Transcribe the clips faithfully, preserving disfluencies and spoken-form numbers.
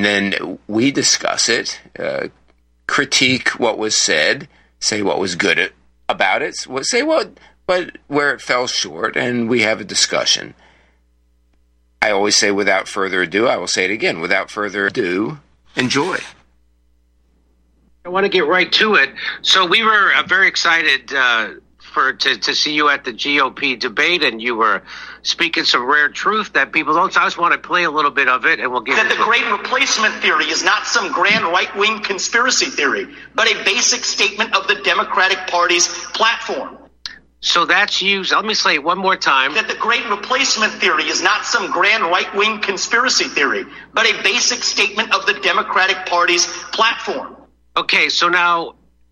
then we discuss it, uh, critique what was said, say what was good at, about it, say what, but where it fell short, and we have a discussion. I always say, without further ado, I will say it again, without further ado, enjoy. I want to get right to it. So we were uh, very excited uh, for to, to see you at the G O P debate, and you were speaking some rare truth that people don't. So I just want to play a little bit of it, and we'll get that into the Great Replacement theory is not some grand right-wing conspiracy theory, but a basic statement of the Democratic Party's platform. So that's used. Let me say it one more time. That the Great Replacement theory is not some grand right-wing conspiracy theory, but a basic statement of the Democratic Party's platform. Okay, so now,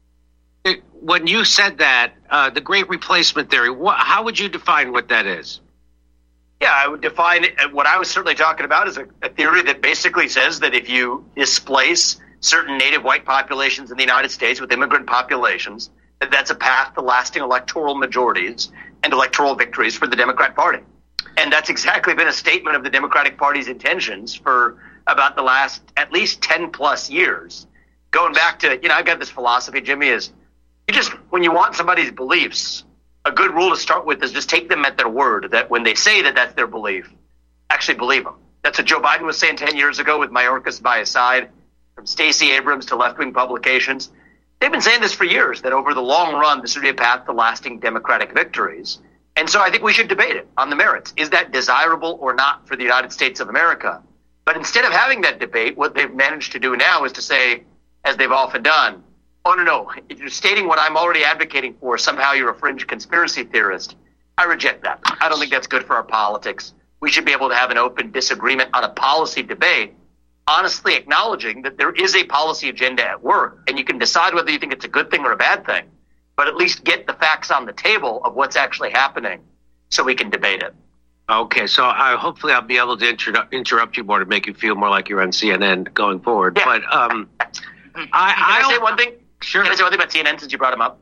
it, when you said that, uh, the Great Replacement theory, wh- how would you define what that is? Yeah, I would define it. What I was certainly talking about is a, a theory that basically says that if you displace certain native white populations in the United States with immigrant populations, that that's a path to lasting electoral majorities and electoral victories for the Democrat Party. And that's exactly been a statement of the Democratic Party's intentions for about the last at least ten plus years. Going back to, you know, I've got this philosophy, Jimmy, is you just, when you want somebody's beliefs, a good rule to start with is just take them at their word, that when they say that that's their belief, actually believe them. That's what Joe Biden was saying ten years ago with Mayorkas by his side, from Stacey Abrams to left-wing publications. They've been saying this for years, that over the long run, this would be a path to lasting Democratic victories. And so I think we should debate it on the merits. Is that desirable or not for the United States of America? But instead of having that debate, what they've managed to do now is to say, as they've often done, oh, no, no, if you're stating what I'm already advocating for, somehow you're a fringe conspiracy theorist. I reject that. I don't think that's good for our politics. We should be able to have an open disagreement on a policy debate, honestly acknowledging that there is a policy agenda at work, and you can decide whether you think it's a good thing or a bad thing, but at least get the facts on the table of what's actually happening so we can debate it. Okay, so I, hopefully I'll be able to inter- interrupt you more to make you feel more like you're on C N N going forward. Yeah. But um, I, Can I, I say one thing? Sure. Can I say one thing about C N N since you brought him up?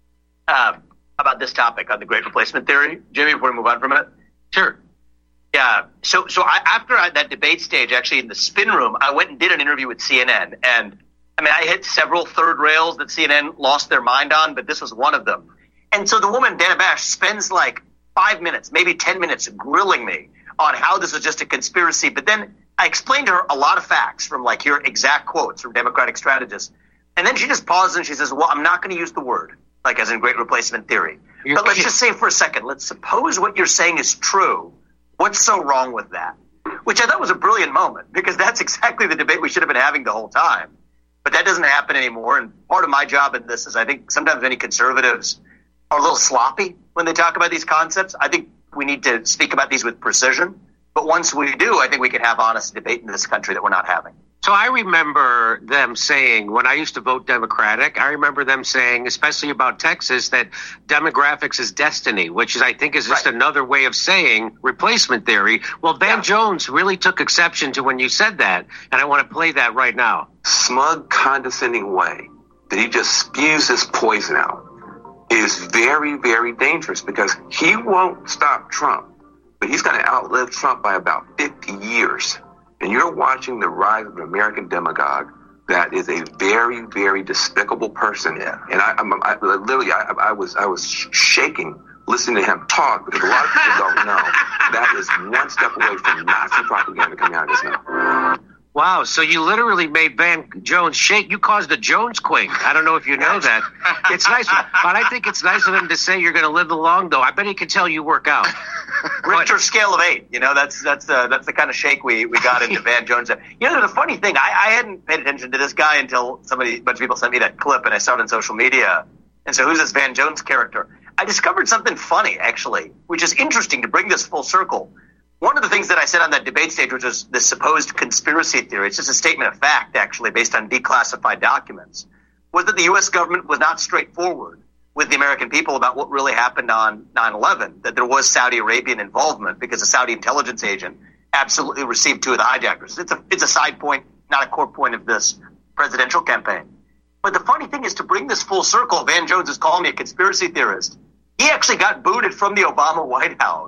Uh, about this topic on the Great Replacement theory, Jimmy, before we move on from it? Sure. Yeah. So, so I, after I, that debate stage, actually in the spin room, I went and did an interview with C N N. And I mean, I hit several third rails that C N N lost their mind on, but this was one of them. And so the woman, Dana Bash, spends like five minutes, maybe ten minutes grilling me on how this is just a conspiracy. But then I explained to her a lot of facts from like here exact quotes from Democratic strategists. And then she just pauses and she says, well, I'm not going to use the word, like as in Great Replacement theory. You're but let's kidding. just say for a second, let's suppose what you're saying is true. What's so wrong with that? Which I thought was a brilliant moment, because that's exactly the debate we should have been having the whole time. But that doesn't happen anymore. And part of my job in this is I think sometimes many conservatives are a little sloppy when they talk about these concepts. I think we need to speak about these with precision. But once we do, I think we can have honest debate in this country that we're not having. So I remember them saying, when I used to vote Democratic, I remember them saying, especially about Texas, that demographics is destiny, which is, I think is just Right. another way of saying replacement theory. Well, Van Yeah. Jones really took exception to when you said that, and I want to play that right now. Smug, condescending way that he just spews this poison out is very, very dangerous, because he won't stop Trump, but he's going to outlive Trump by about fifty years. And you're watching the rise of an American demagogue that is a very, very despicable person. Yeah. And I, I'm, I literally, I, I was, I was shaking listening to him talk, because a lot of people don't know that is one step away from Nazi propaganda coming out of his mouth. Wow, so you literally made Van Jones shake. You caused a Jones quake. I don't know if you know that. It's nice, but I think it's nice of him to say you're going to live long, though. I bet he can tell you work out. Richter scale of eight. You know, that's that's the that's the kind of shake we, we got into Van Jones. You know, the funny thing, I, I hadn't paid attention to this guy until somebody, a bunch of people sent me that clip, and I saw it on social media. And so, who's this Van Jones character? I discovered something funny, actually, which is interesting to bring this full circle. One of the things that I said on that debate stage, which was the supposed conspiracy theory, it's just a statement of fact, actually, based on declassified documents, was that the U S government was not straightforward with the American people about what really happened on nine eleven, that there was Saudi Arabian involvement because a Saudi intelligence agent absolutely received two of the hijackers. It's a, it's a side point, not a core point of this presidential campaign. But the funny thing is, to bring this full circle, Van Jones is calling me a conspiracy theorist. He actually got booted from the Obama White House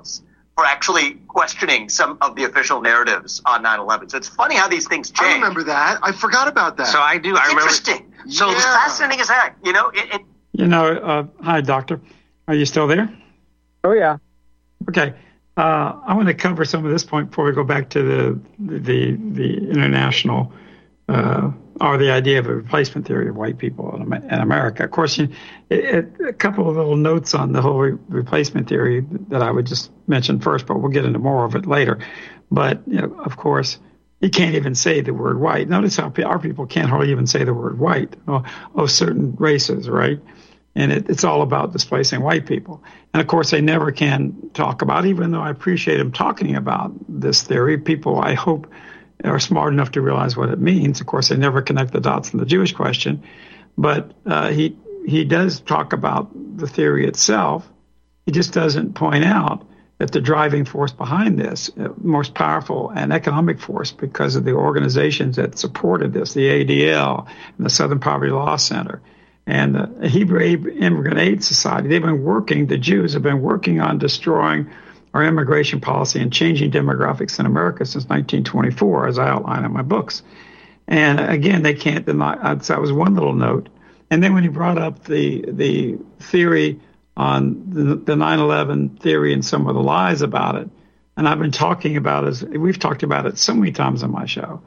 for actually questioning some of the official narratives on nine eleven. So it's funny how these things change. I remember that. I forgot about that. So I do. I remember. Interesting. So Yeah. it's fascinating as heck. You know, it, it You know, uh, hi, Doctor. Are you still there? Oh, yeah. Okay. Uh, I want to cover some of this point before we go back to the the the international uh, or the idea of a replacement theory of white people in, in America. Of course, you, it, it, a couple of little notes on the whole re- replacement theory that I would just mention first, but we'll get into more of it later. But you know, of course, you can't even say the word white. Notice how our people can't hardly even say the word white of oh, certain races, right? And it, it's all about displacing white people. And, of course, they never can talk about, even though I appreciate them talking about this theory, people, I hope, are smart enough to realize what it means. Of course, they never connect the dots in the Jewish question. But uh, he he does talk about the theory itself. He just doesn't point out that the driving force behind this, uh, most powerful and economic force because of the organizations that supported this, the A D L and the Southern Poverty Law Center, and the Hebrew Immigrant Aid Society, they've been working, the Jews have been working on destroying our immigration policy and changing demographics in America since nineteen twenty-four, as I outline in my books. And again, they can't deny, so that was one little note. And then when he brought up the the theory on the, the nine eleven theory and some of the lies about it, and I've been talking about it, we've talked about it so many times on my show,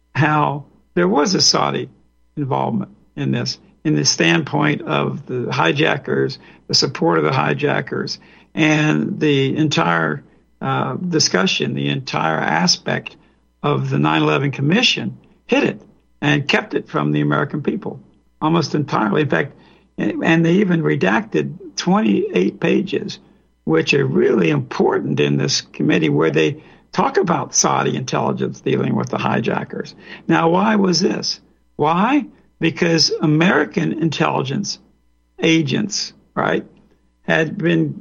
how there was a Saudi involvement in this, in the standpoint of the hijackers, the support of the hijackers, and the entire uh, discussion, the entire aspect of the nine eleven Commission hid it and kept it from the American people almost entirely. In fact, and they even redacted twenty-eight pages, which are really important in this committee, where they talk about Saudi intelligence dealing with the hijackers. Now, why was this? Why? Because American intelligence agents, right, had been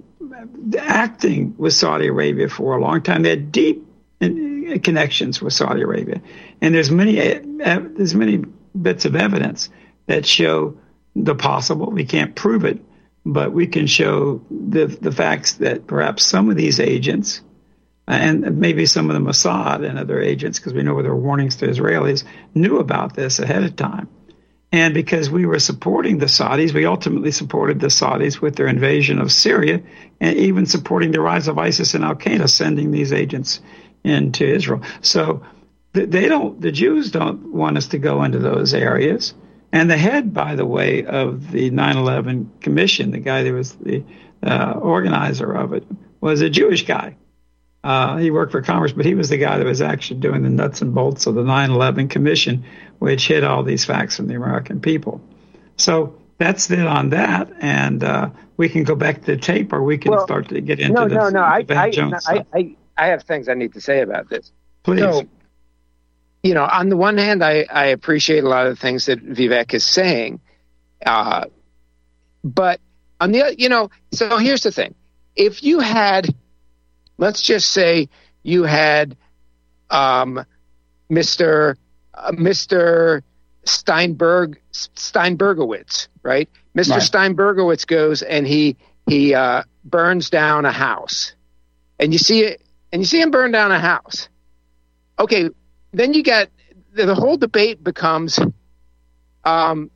acting with Saudi Arabia for a long time. They had deep connections with Saudi Arabia, and there's many there's many bits of evidence that show the possible. We can't prove it, but we can show the the facts that perhaps some of these agents, and maybe some of the Mossad and other agents, because we know there were warnings to Israelis, knew about this ahead of time. And because we were supporting the Saudis, we ultimately supported the Saudis with their invasion of Syria, and even supporting the rise of ISIS and Al-Qaeda, sending these agents into Israel. So they don't, the Jews don't want us to go into those areas. And the head, by the way, of the nine eleven Commission, the guy that was the uh, organizer of it, was a Jewish guy. Uh, he worked for Congress, but he was the guy that was actually doing the nuts and bolts of the nine eleven Commission, which hid all these facts from the American people. So that's it on that, and uh, we can go back to the tape, or we can well, start to get into no, this. No, no, I, I, Jones I, I, I have things I need to say about this. Please. So, you know, on the one hand, I, I appreciate a lot of the things that Vivek is saying, uh, but on the, you know, so here's the thing: if you had, let's just say, you had um, Mister Uh, Mister Steinberg Steinbergowitz, right? Mister Right. Steinbergowitz goes and he he uh, burns down a house, and you see it, and you see him burn down a house. Okay, then you got the, the whole debate becomes, um,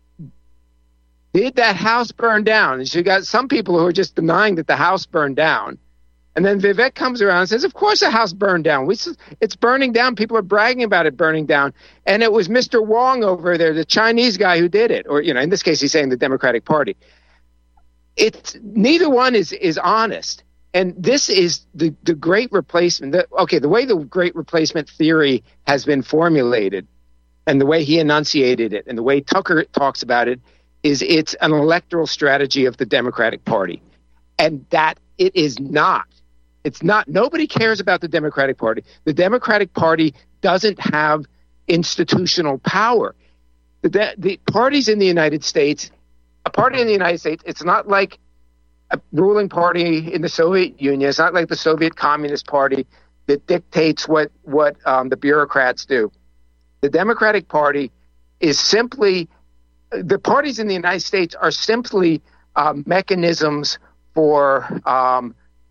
did that house burn down? And so you got some people who are just denying that the house burned down. And then Vivek comes around and says, of course a house burned down. We, it's burning down. People are bragging about it burning down. And it was Mister Wong over there, the Chinese guy, who did it. Or, you know, in this case, he's saying the Democratic Party. It's neither one is, is honest. And this is the, the great replacement. The, okay, the way the great replacement theory has been formulated and the way he enunciated it and the way Tucker talks about it is it's an electoral strategy of the Democratic Party. And that it is not. It's not. Nobody cares about the Democratic Party. The Democratic Party doesn't have institutional power. The, de- the parties in the United States, a party in the United States, it's not like a ruling party in the Soviet Union. It's not like the Soviet Communist Party that dictates what, what um, the bureaucrats do. The Democratic Party is simply, the parties in the United States are simply um, mechanisms for um,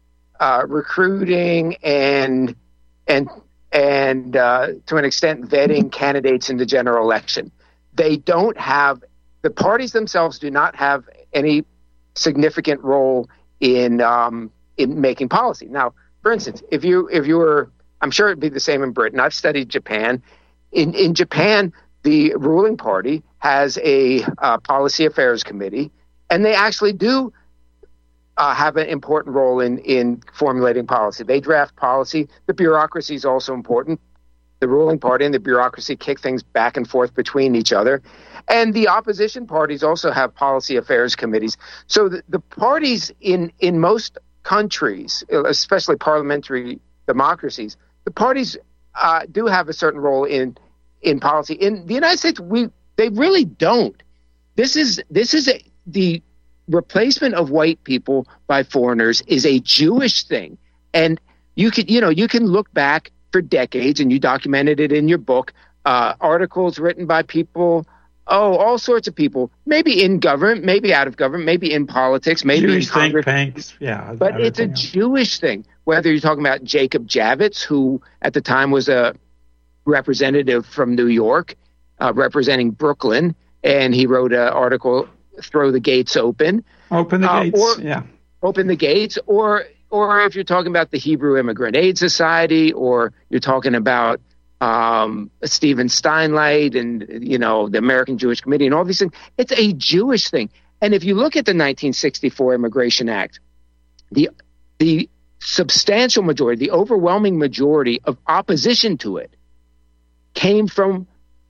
uh, recruiting and and and uh, to an extent vetting candidates in the general election. They don't have the parties themselves do not have any significant role in um, in making policy. Now, for instance, if you if you were, I'm sure it'd be the same in Britain. I've studied Japan. In in Japan, the ruling party has a uh, policy affairs committee, and they actually do uh, have an important role in in formulating policy. They draft policy. The bureaucracy is also important. The ruling party and the bureaucracy kick things back and forth between each other. And the opposition parties also have policy affairs committees. So the, the parties in, in most countries, especially parliamentary democracies, the parties uh, do have a certain role in in policy. In the United States, we they really don't. This is this is a, the replacement of white people by foreigners is a Jewish thing, and you can you know you can look back for decades, and you documented it in your book, uh, articles written by people, oh, all sorts of people, maybe in government, maybe out of government, maybe in politics, maybe Jewish in Congress. think tanks, yeah. But it's a else. Jewish thing, whether you're talking about Jacob Javits, who at the time was a representative from New York, uh, representing Brooklyn, and he wrote an article, Throw the Gates Open. Open the uh, gates, or, yeah. Open the gates, or... Or if you're talking about the Hebrew Immigrant Aid Society, or you're talking about um, Stephen Steinlight and, you know, the American Jewish Committee and all these things, it's a Jewish thing. And if you look at the nineteen sixty-four Immigration Act, the the substantial majority, the overwhelming majority of opposition to it came from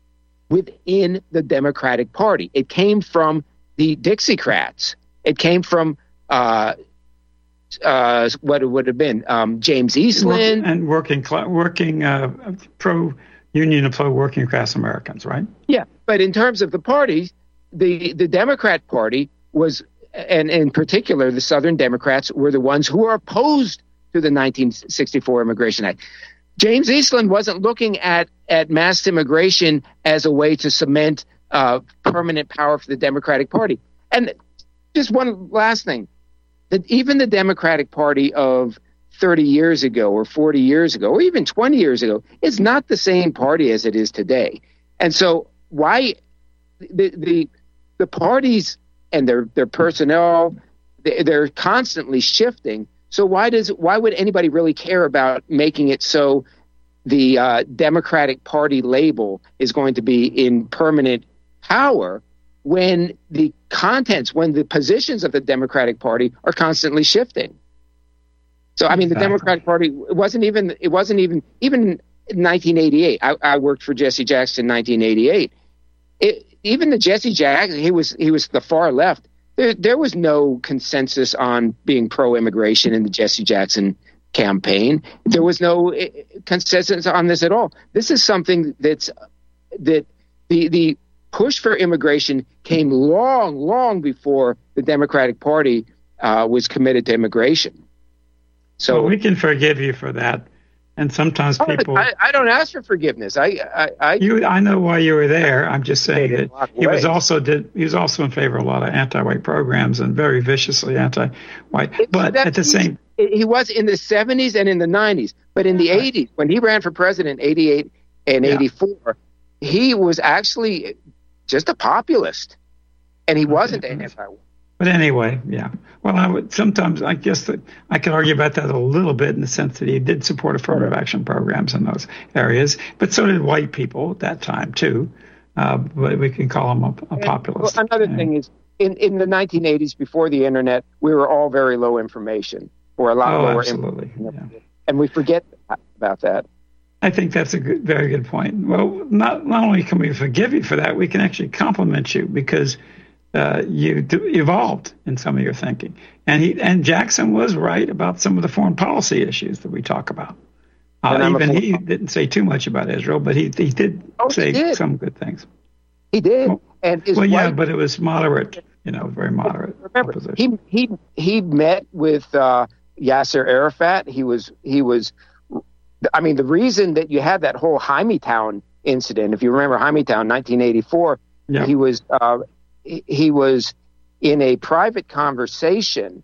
within the Democratic Party. It came from the Dixiecrats. It came from uh, Uh, what it would have been, um, James Eastland. Work, and working cl- working uh, pro-union and pro-working class Americans, right? Yeah, but in terms of the parties, the, the Democrat Party was, and in particular the Southern Democrats, were the ones who were opposed to the nineteen sixty-four Immigration Act. James Eastland wasn't looking at, at mass immigration as a way to cement uh, permanent power for the Democratic Party. And just one last thing. That even the Democratic Party of thirty years ago or forty years ago or even twenty years ago is not the same party as it is today. And so why the the, the parties and their, their personnel, they're constantly shifting. So why does why would anybody really care about making it so the uh, Democratic Party label is going to be in permanent power when the contents, when the positions of the Democratic Party are constantly shifting? So, I mean, the exactly. Democratic Party, it wasn't even, it wasn't even, even in nineteen eighty-eight, I, I worked for Jesse Jackson in nineteen eighty-eight. It, even the Jesse Jackson, he was, he was the far left. There, there was no consensus on being pro-immigration in the Jesse Jackson campaign. There was no consensus on this at all. This is something that's, that the, the, push for immigration came long, long before the Democratic Party uh, was committed to immigration. So well, we can forgive you for that. And sometimes people, I, I don't ask for forgiveness. I, I, I, you, I know why you were there. I'm just saying that he was also did. He was also in favor of a lot of anti-white programs and very viciously anti-white. It, but at the same, he was in the seventies and in the nineties. But in the right. eighties, when he ran for president, eighty-eight and yeah. eighty-four, he was actually just a populist, and he wasn't an anti-white. But anyway, yeah. Well, I would sometimes I guess that I could argue about that a little bit in the sense that he did support affirmative action programs in those areas, but so did white people at that time too. Uh, but we can call him a, a populist. Well, another thing is in, in the nineteen eighties, before the internet, we were all very low information, or a lot oh, lower absolutely. information, yeah. and we forget about that. I think that's a good, very good point. Well, not not only can we forgive you for that, we can actually compliment you because uh, you d- evolved in some of your thinking. And he and Jackson was right about some of the foreign policy issues that we talk about. Uh, even he didn't say too much about Israel, but he he did oh, say he did. some good things. He did. Well, and his well yeah, wife, but it was moderate, you know, very moderate. Remember, opposition. he he he met with uh, Yasser Arafat. He was he was. I mean, the reason that you had that whole Hymietown incident, if you remember Hymietown, nineteen eighty-four, yeah. he was uh, he was in a private conversation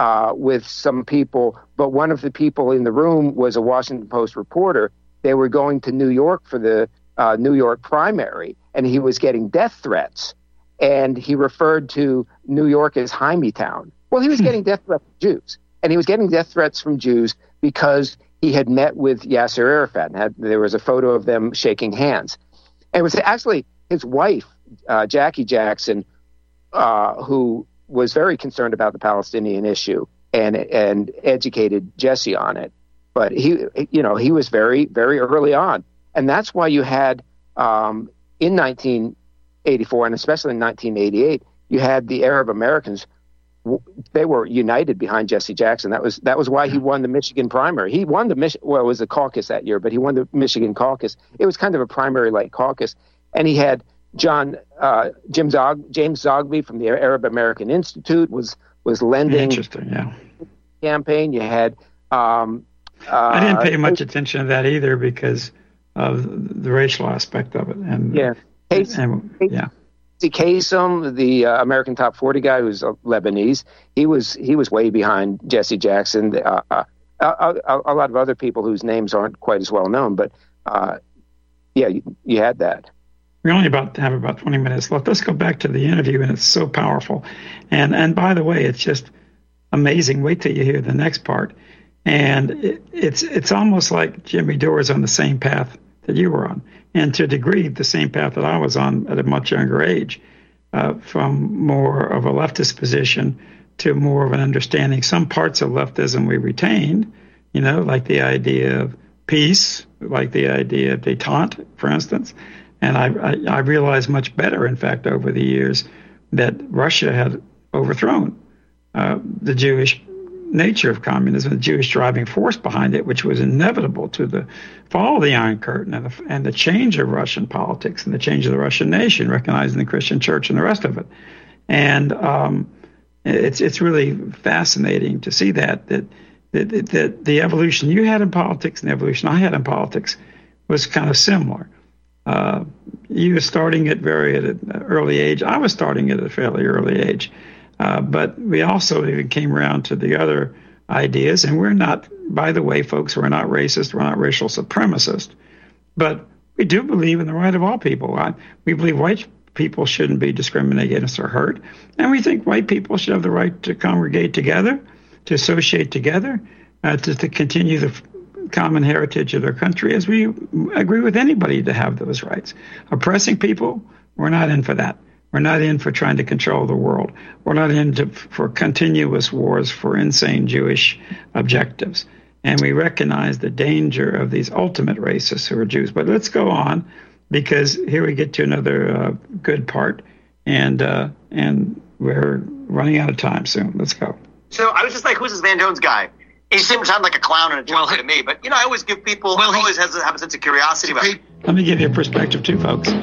uh, with some people, but one of the people in the room was a Washington Post reporter. They were going to New York for the uh, New York primary, and he was getting death threats. And he referred to New York as Hymietown. Well, he was getting death threats from Jews, and he was getting death threats from Jews because he had met with Yasser Arafat. And had, there was a photo of them shaking hands. And it was actually his wife, uh, Jackie Jackson, uh, who was very concerned about the Palestinian issue and and educated Jesse on it. But he, you know, he was very, very early on, and that's why you had um, in nineteen eighty-four and especially in nineteen eighty-eight, you had the Arab Americans. They were united behind Jesse Jackson. That was that was why he won the Michigan primary. He won the Mich- well, it was the caucus that year, but he won the Michigan caucus. It was kind of a primary-like caucus, and he had John uh, Jim Zog James Zogby from the Arab American Institute was was lending. Interesting, yeah. Campaign. You had. Um, uh, I didn't pay much attention to that either because of the racial aspect of it, and yeah, Case, and, yeah. Kasem, the uh, American Top forty guy, who's uh, Lebanese, he was he was way behind Jesse Jackson. Uh, uh, a, a, a lot of other people whose names aren't quite as well known, but uh, yeah, you, you had that. We only about have about twenty minutes left. Let's go back to the interview, and it's so powerful. And and by the way, it's just amazing. Wait till you hear the next part. And it, it's it's almost like Jimmy Dore is on the same path that you were on, and to a degree, the same path that I was on at a much younger age, uh, from more of a leftist position to more of an understanding. Some parts of leftism we retained, you know, like the idea of peace, like the idea of détente, for instance. And I, I, I realized much better, in fact, over the years, that Russia had overthrown uh, the Jewish nature of communism, the Jewish driving force behind it, which was inevitable to the fall of the Iron Curtain and the, and the change of Russian politics and the change of the Russian nation, recognizing the Christian church and the rest of it. And um, it's it's really fascinating to see that, that, that, that the evolution you had in politics and the evolution I had in politics was kind of similar. Uh, you were starting at very at an early age. I was starting at a fairly early age. Uh, but we also even came around to the other ideas, and we're not, by the way, folks, we're not racist, we're not racial supremacist, but we do believe in the right of all people. I, we believe white people shouldn't be discriminated against or hurt, and we think white people should have the right to congregate together, to associate together, uh, to, to continue the f- common heritage of their country, as we agree with anybody to have those rights. Oppressing people, we're not in for that. We're not in for trying to control the world. We're not in to, for continuous wars for insane Jewish objectives. And we recognize the danger of these ultimate racists who are Jews. But let's go on, because here we get to another uh, good part, and uh, and we're running out of time soon. Let's go. So I was just like, who's this Van Jones guy? He seemed to sound like a clown and a joke well, to me. But, you know, I always give people, well, I always has, have a sense of curiosity about it. Let me give you a perspective too, folks.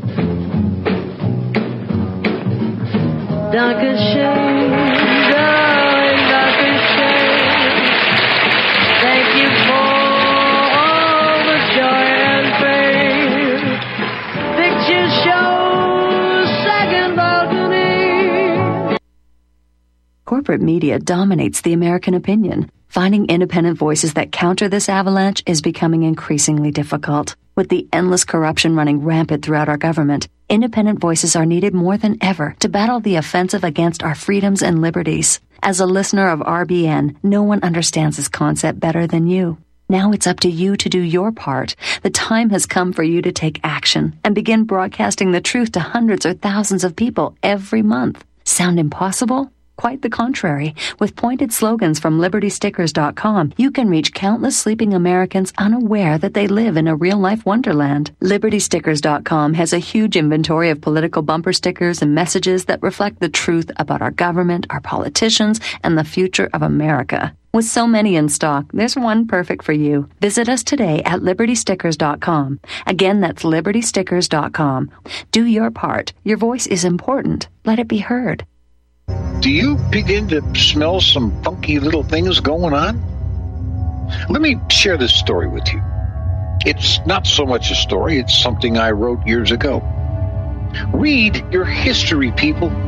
Darker shade, darling, darker shade. Thank you for all the joy and pain. Picture show, second balcony. Corporate media dominates the American opinion. Finding independent voices that counter this avalanche is becoming increasingly difficult. With the endless corruption running rampant throughout our government, independent voices are needed more than ever to battle the offensive against our freedoms and liberties. As a listener of R B N, no one understands this concept better than you. Now it's up to you to do your part. The time has come for you to take action and begin broadcasting the truth to hundreds or thousands of people every month. Sound impossible? Quite the contrary. With pointed slogans from Liberty Stickers dot com, you can reach countless sleeping Americans unaware that they live in a real-life wonderland. Liberty Stickers dot com has a huge inventory of political bumper stickers and messages that reflect the truth about our government, our politicians, and the future of America. With so many in stock, there's one perfect for you. Visit us today at Liberty Stickers dot com. Again, that's Liberty Stickers dot com. Do your part. Your voice is important. Let it be heard. Do you begin to smell some funky little things going on? Let me share this story with you. It's not so much a story, it's something I wrote years ago. Read your history, people.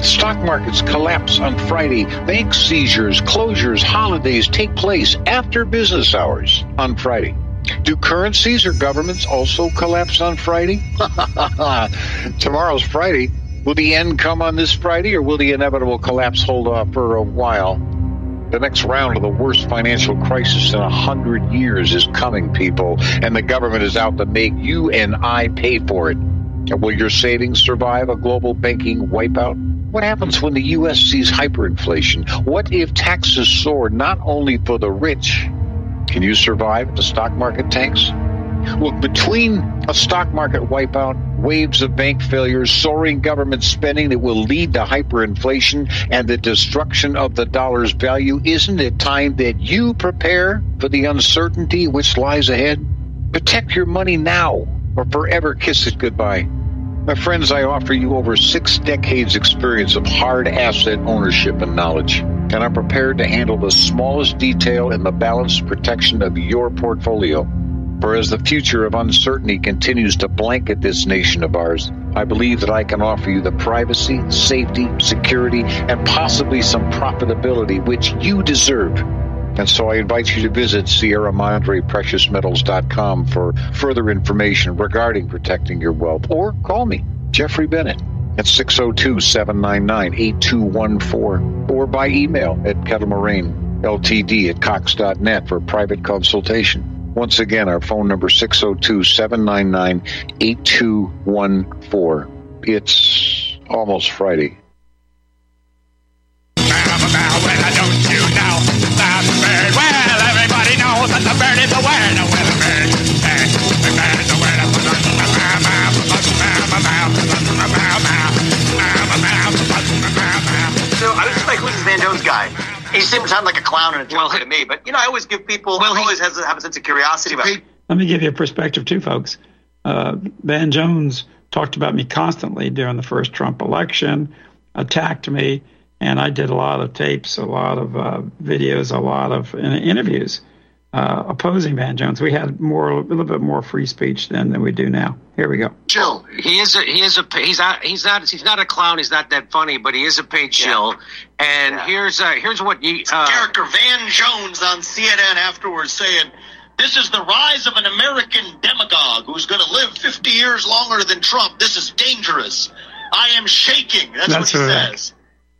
Stock markets collapse on Friday. Bank seizures, closures, holidays take place after business hours on Friday. Do currencies or governments also collapse on Friday? Tomorrow's Friday. Will the end come on this Friday, or will the inevitable collapse hold off for a while? The next round of the worst financial crisis in a hundred years is coming, people, and the government is out to make you and I pay for it. Will your savings survive a global banking wipeout? What happens when the U S sees hyperinflation? What if taxes soar not only for the rich? Can you survive if the stock market tanks? Look, between a stock market wipeout, waves of bank failures, soaring government spending that will lead to hyperinflation, and the destruction of the dollar's value, isn't it time that you prepare for the uncertainty which lies ahead? Protect your money now, or forever kiss it goodbye. My friends, I offer you over six decades experience of hard asset ownership and knowledge, and I'm prepared to handle the smallest detail in the balanced protection of your portfolio. For as the future of uncertainty continues to blanket this nation of ours, I believe that I can offer you the privacy, safety, security, and possibly some profitability which you deserve. And so I invite you to visit Sierra Madre Precious Metals dot com for further information regarding protecting your wealth. Or call me, Jeffrey Bennett, at six oh two, seven nine nine, eight two one four, or by email at Kettlemoraine L T D at Cox dot net for private consultation. Once again, our phone number six oh two, seven nine nine, eight two one four. It's almost Friday. Well, everybody knows that the bird is a word. The weather bird. The bird is a word. So I was just like, who's this Van Jones guy? He seemed to sound like a clown and a joke to me, but you know, I always give people. Well, always has have a sense of curiosity about it. Let me give you a perspective too, folks. Uh, Van Jones talked about me constantly during the first Trump election, attacked me, and I did a lot of tapes, a lot of uh, videos, a lot of interviews uh, opposing Van Jones. We had more, a little bit more free speech then than we do now. Here we go. Chill. He is a he is a he's not he's not he's not a clown. He's not that funny, but he is a paid shill. Yeah. And yeah. here's uh, here's what you uh, character Van Jones on C N N afterwards saying, "This is the rise of an American demagogue who's going to live fifty years longer than Trump. This is dangerous. I am shaking." That's, That's what he right. says.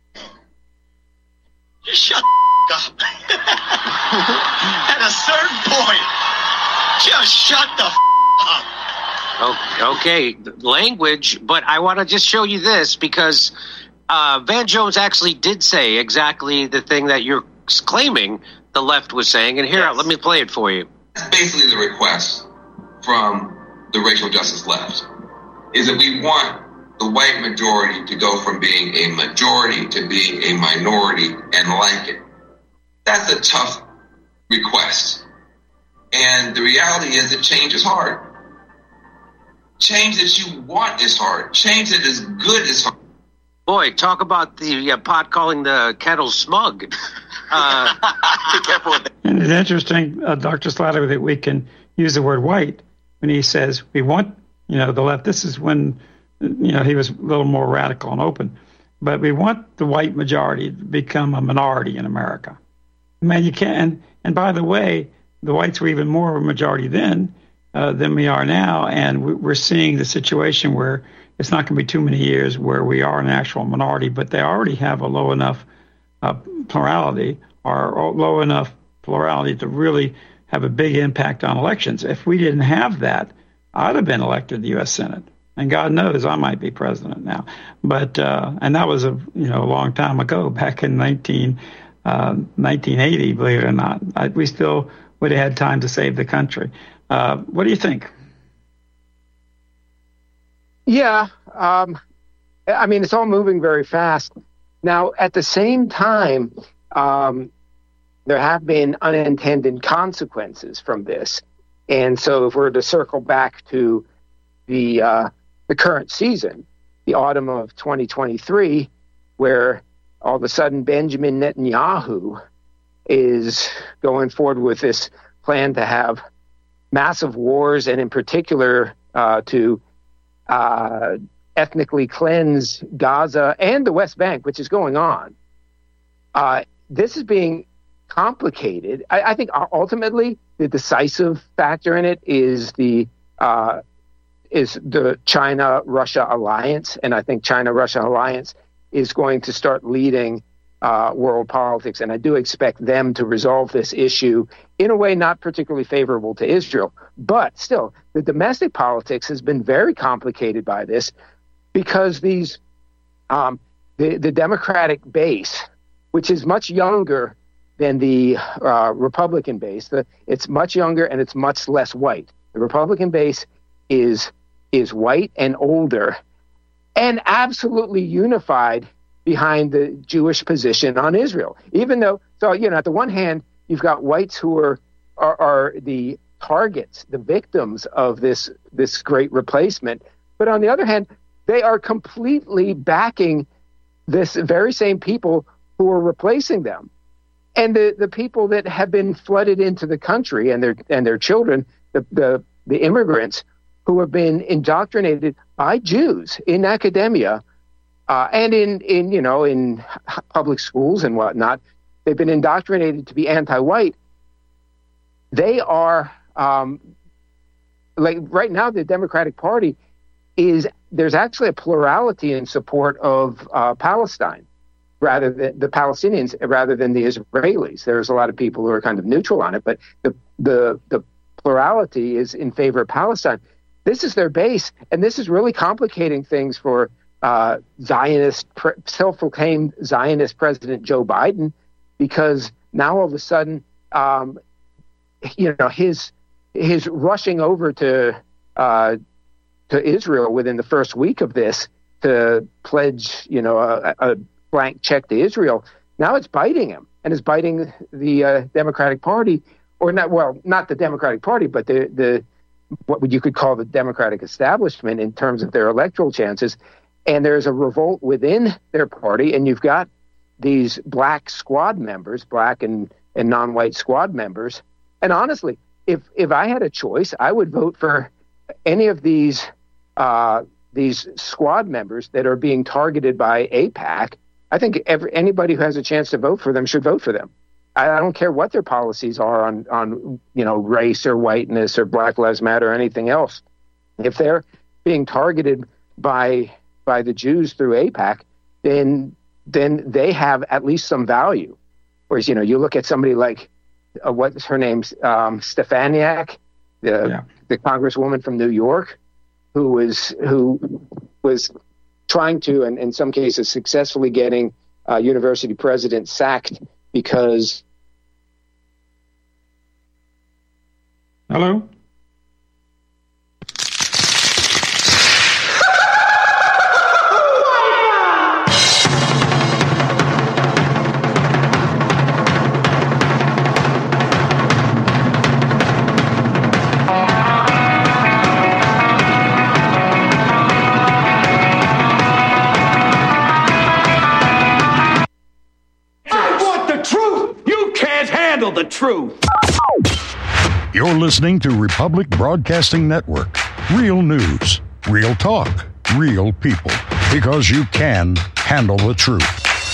Just shut the f- up. At a certain point, just shut the f- up. Okay, language, but I want to just show you this because uh, Van Jones actually did say exactly the thing that you're claiming the left was saying. And here, yes. let me play it for you. That's basically the request from the racial justice left, is that we want the white majority to go from being a majority to being a minority and like it. That's a tough request. And the reality is that change is hard. Change that you want is hard. Change that is good is hard. Boy, talk about the uh, pot calling the kettle smug. Uh, Be careful with it. And it's interesting, uh, Doctor Slatter, that we can use the word white when he says we want, you know, the left. This is when, you know, he was a little more radical and open. But we want the white majority to become a minority in America. Man, you can't. And, and by the way, the whites were even more of a majority then uh, than we are now. And we, we're seeing the situation where it's not going to be too many years where we are an actual minority, but they already have a low enough uh, plurality or low enough plurality to really have a big impact on elections. If we didn't have that, I'd have been elected to the U S Senate. And God knows I might be president now. But uh, and that was a you know a long time ago, back in nineteen, uh, nineteen eighty, believe it or not. I, we still would have had time to save the country. Uh, what do you think? Yeah, um, I mean, it's all moving very fast. Now, at the same time, um, there have been unintended consequences from this. And so if we're to circle back to the uh, the current season, the autumn of twenty twenty-three, where all of a sudden Benjamin Netanyahu is going forward with this plan to have massive wars, and in particular uh, to uh, ethnically cleanse Gaza and the West Bank, which is going on. Uh, this is being complicated. I, I think ultimately the decisive factor in it is the uh, is the China-Russia alliance, and I think China-Russia alliance is going to start leading uh, world politics, and I do expect them to resolve this issue in a way not particularly favorable to Israel. But still, the domestic politics has been very complicated by this because these um, the, the Democratic base, which is much younger than the uh, Republican base, the, it's much younger and it's much less white. The Republican base is is white and older and absolutely unified behind the Jewish position on Israel. Even though, so, you know, at the one hand, you've got whites who are are, are the targets, the victims of this, this great replacement. But on the other hand, they are completely backing this very same people who are replacing them. And the, the people that have been flooded into the country and their and their children, the, the, the immigrants who have been indoctrinated by Jews in academia uh, and in, in, you know, in public schools and whatnot, they've been indoctrinated to be anti-white. They are, um, like right now, the Democratic Party is, there's actually a plurality in support of uh, Palestine, rather than the Palestinians, rather than the Israelis. There's a lot of people who are kind of neutral on it, but the the the plurality is in favor of Palestine. This is their base, and this is really complicating things for uh, Zionist, pre- self-proclaimed Zionist President Joe Biden, because now all of a sudden, um, you know, his his rushing over to uh, to Israel within the first week of this to pledge, you know, a, a blank check to Israel, now it's biting him, and it's biting the uh, Democratic Party, or not, well, not the Democratic Party, but the, the what you could call the Democratic establishment in terms of their electoral chances. And there's a revolt within their party, and you've got these black squad members, black and, and non-white squad members. And honestly, if if I had a choice, I would vote for any of these uh, these squad members that are being targeted by AIPAC. I think every, anybody who has a chance to vote for them should vote for them. I, I don't care what their policies are on, on, you know, race or whiteness or Black Lives Matter or anything else. If they're being targeted by by the Jews through AIPAC, then then they have at least some value. Whereas, you know, you look at somebody like uh, what's her name, um, Stefaniak, the yeah. the congresswoman from New York, who was who was. trying to, and in some cases successfully getting uh, university president sacked because... Hello? The truth. You're listening to Republic Broadcasting Network. Real news, real talk, real people. Because you can handle the truth.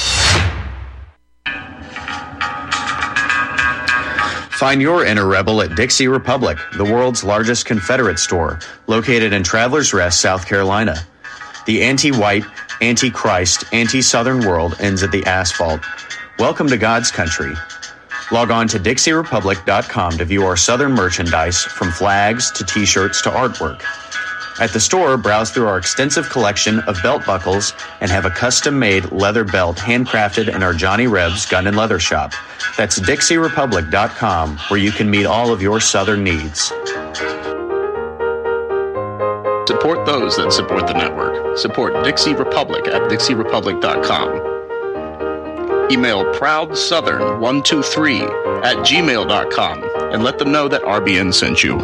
Find your inner rebel at Dixie Republic, the world's largest Confederate store, located in Travelers Rest, South Carolina. The anti-white, anti-Christ, anti-Southern world ends at the asphalt. Welcome to God's country. Log on to Dixie Republic dot com to view our Southern merchandise, from flags to t-shirts to artwork. At the store, browse through our extensive collection of belt buckles and have a custom-made leather belt handcrafted in our Johnny Rebs Gun and Leather Shop. That's Dixie Republic dot com, where you can meet all of your Southern needs. Support those that support the network. Support Dixie Republic at Dixie Republic dot com. Email proud southern one two three at gmail dot com and let them know that R B N sent you.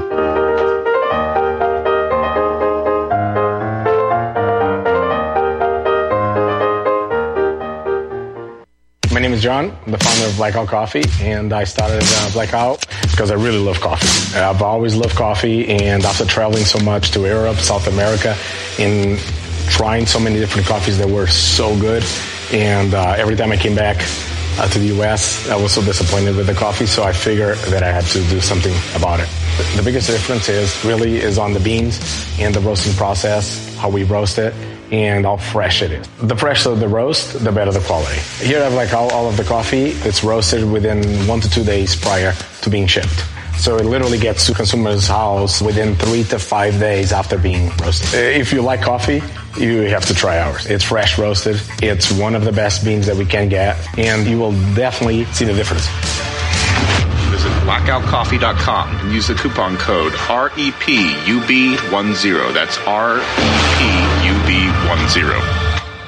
My name is John. I'm the founder of Blackout Coffee, and I started uh, Blackout because I really love coffee. I've always loved coffee, and after traveling so much to Europe, South America, in trying so many different coffees that were so good. And uh, every time I came back uh, to the U S, I was so disappointed with the coffee. So I figured that I had to do something about it. The biggest difference is really is on the beans and the roasting process, how we roast it, and how fresh it is. The fresher the roast, the better the quality. Here I have like all, all of the coffee. It's roasted within one to two days prior to being shipped. So it literally gets to consumers' house within three to five days after being roasted. If you like coffee, you have to try ours. It's fresh roasted. It's one of the best beans that we can get, and you will definitely see the difference. Visit blackout coffee dot com and use the coupon code R E P U B ten. That's R E P U B ten.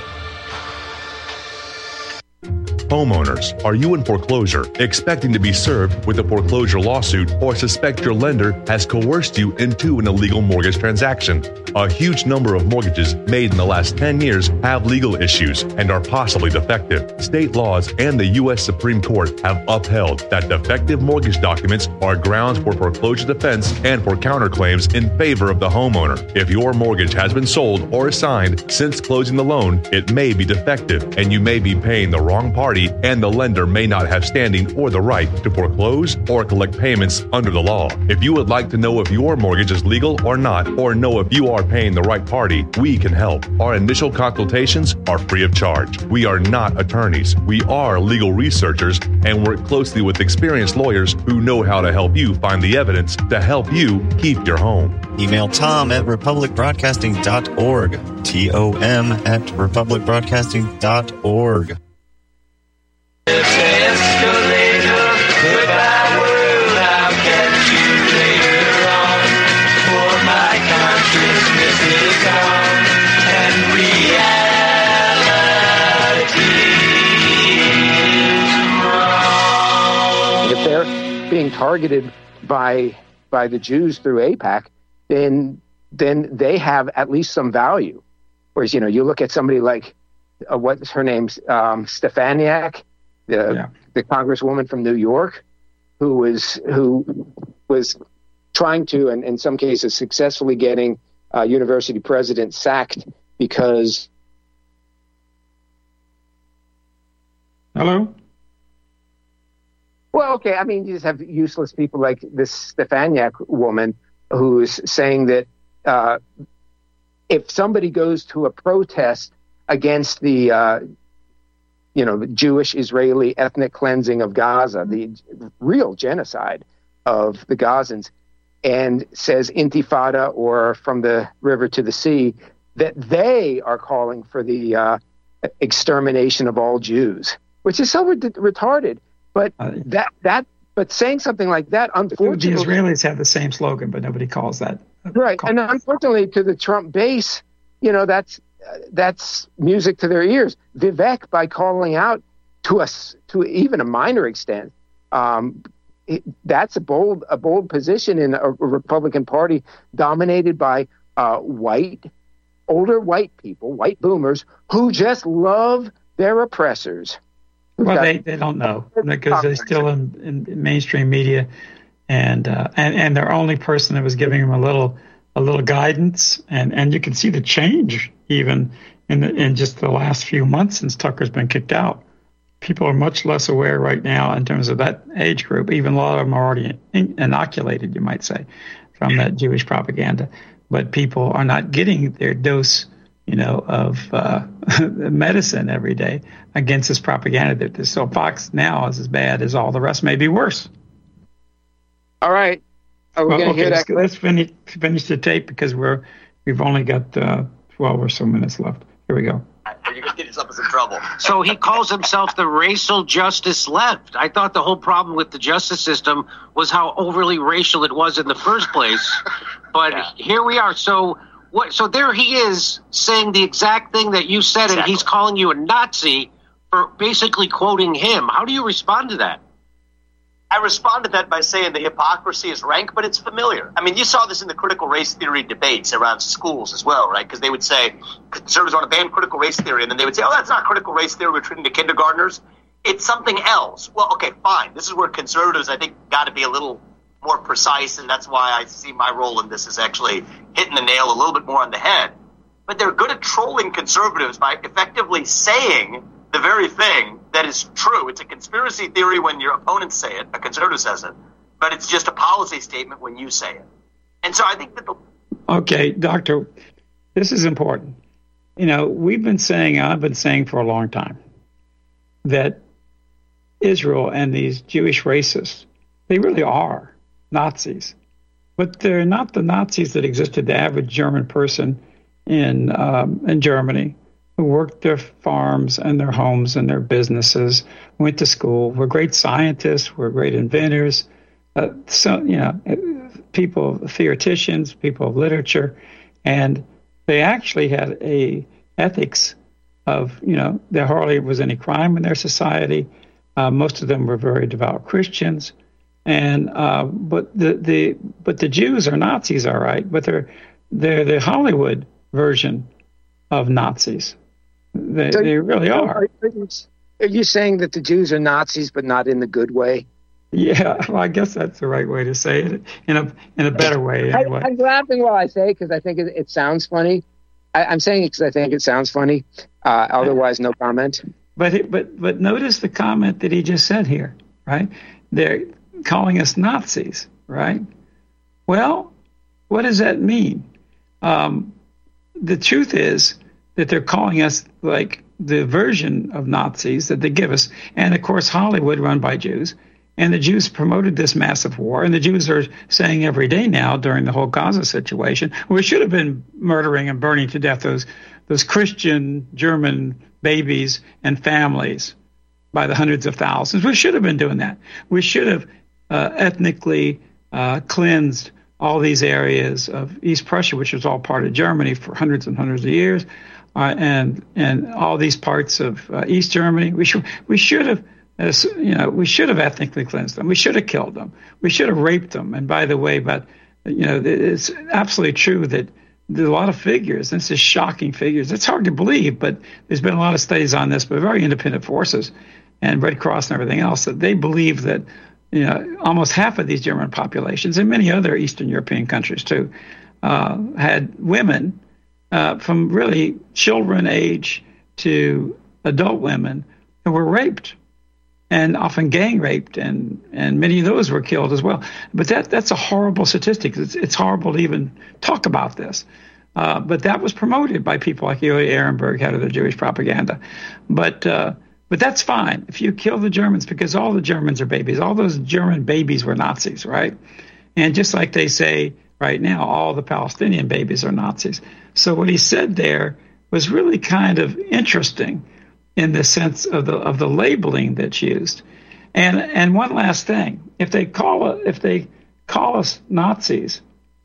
Homeowners, are you in foreclosure, expecting to be served with a foreclosure lawsuit, or suspect your lender has coerced you into an illegal mortgage transaction? A huge number of mortgages made in the last ten years have legal issues and are possibly defective. State laws and the U S Supreme Court have upheld that defective mortgage documents are grounds for foreclosure defense and for counterclaims in favor of the homeowner. If your mortgage has been sold or assigned since closing the loan, it may be defective and you may be paying the wrong party, and the lender may not have standing or the right to foreclose or collect payments under the law. If you would like to know if your mortgage is legal or not, or know if you are paying the right party, we can help. Our initial consultations are free of charge. We are not attorneys. We are legal researchers and work closely with experienced lawyers who know how to help you find the evidence to help you keep your home. Email Tom at republic broadcasting dot org. T O M at republic broadcasting dot org. If they're being targeted by by the Jews through AIPAC, then then they have at least some value. Whereas, you know, you look at somebody like uh, what's her name, um, Stefaniak, the yeah. the congresswoman from New York, who was who was trying to, and in some cases successfully getting uh, university presidents sacked because. Hello. Well, okay. I mean, you just have useless people like this Stefaniak woman who's saying that uh, if somebody goes to a protest against the, uh, you know, the Jewish Israeli ethnic cleansing of Gaza, the real genocide of the Gazans, and says intifada or from the river to the sea, that they are calling for the uh, extermination of all Jews, which is so re- retarded. But that that but saying something like that, unfortunately, the Israelis have the same slogan, but nobody calls that. Right, and unfortunately, to the Trump base, you know, that's uh, that's music to their ears. Vivek, by calling out to us to even a minor extent, um, it, that's a bold a bold position in a, a Republican Party dominated by uh, white, older white people, white boomers who just love their oppressors. Well, they, they don't know because they're still in, in mainstream media, and uh, and and their only person that was giving them a little a little guidance, and, and you can see the change even in the, in just the last few months since Tucker's been kicked out. People are much less aware right now in terms of that age group. Even a lot of them are already in, inoculated, you might say, from that Jewish propaganda. But people are not getting their dose, you know, of uh, medicine every day against this propaganda. That so Fox now is as bad as all the rest, maybe worse. All right, are we well, going to okay, hear let's, that? Let's finish finish the tape because we're we've only got uh, twelve or so minutes left. Here we go. You're going to get yourself in some trouble. So he calls himself the racial justice left. I thought the whole problem with the justice system was how overly racial it was in the first place. But yeah. Here we are. So. What, so there he is saying the exact thing that you said, exactly. And he's calling you a Nazi for basically quoting him. How do you respond to that? I respond to that by saying the hypocrisy is rank, but it's familiar. I mean, you saw this in the critical race theory debates around schools as well, right? Because they would say conservatives want to ban critical race theory, and then they would say, oh, that's not critical race theory we're treating to kindergartners. It's something else. Well, okay, fine. This is where conservatives, I think, got to be a little more precise, and that's why I see my role in this is actually hitting the nail a little bit more on the head. but they're good at trolling conservatives by effectively saying the very thing that is true. It's a conspiracy theory when your opponents say it, a conservative says it, but it's just a policy statement when you say it. And so I think that the... Okay, Doctor, this is important. You know, we've been saying, I've been saying for a long time, that Israel and these Jewish racists, they really are Nazis. But they're not the Nazis that existed, the average German person in um, in Germany who worked their farms and their homes and their businesses, went to school, were great scientists, were great inventors, uh, so, you know, people, theoreticians, people of literature, and they actually had a ethics of, you know, there hardly was any crime in their society. Uh, most of them were very devout Christians, and uh, but the, the but the Jews are Nazis, all right, but they're they're the Hollywood version of Nazis. They So they really are. Are you, are you saying that the Jews are Nazis, but not in the good way? Yeah, well, I guess that's the right way to say it, in a in a better way anyway. I, I'm laughing while I say it because I think it, it sounds funny. I, I'm saying it because I think it sounds funny. Uh, otherwise, no comment. But it, but but notice the comment that he just said here, right? They're calling us Nazis, right? Well, what does that mean? Um, the truth is that they're calling us like the version of Nazis that they give us, and of course Hollywood, run by Jews, and the Jews promoted this massive war, and the Jews are saying every day now during the whole Gaza situation, we should have been murdering and burning to death those those Christian German babies and families by the hundreds of thousands. We should have been doing that. We should have uh, ethnically uh, cleansed all these areas of East Prussia, which was all part of Germany for hundreds and hundreds of years, uh, and and all these parts of uh, East Germany. We should we should have. As, you know, we should have ethnically cleansed them. We should have killed them. We should have raped them. And by the way, but you know, it's absolutely true that there are a lot of figures. This is shocking figures. It's hard to believe, but there's been a lot of studies on this, but very independent forces and Red Cross and everything else, that they believe that, you know, almost half of these German populations and many other Eastern European countries too, uh, had women uh, from really children age to adult women who were raped, and often gang raped, and, and many of those were killed as well. But that that's a horrible statistic. It's, it's horrible to even talk about this. Uh, but that was promoted by people like Yoel Ehrenberg, head of the Jewish propaganda. But uh, but that's fine if you kill the Germans, because all the Germans are babies. All those German babies were Nazis, right? And just like they say right now, all the Palestinian babies are Nazis. So what he said there was really kind of interesting, in the sense of the of the labeling that's used. And and one last thing, if they call if they call us Nazis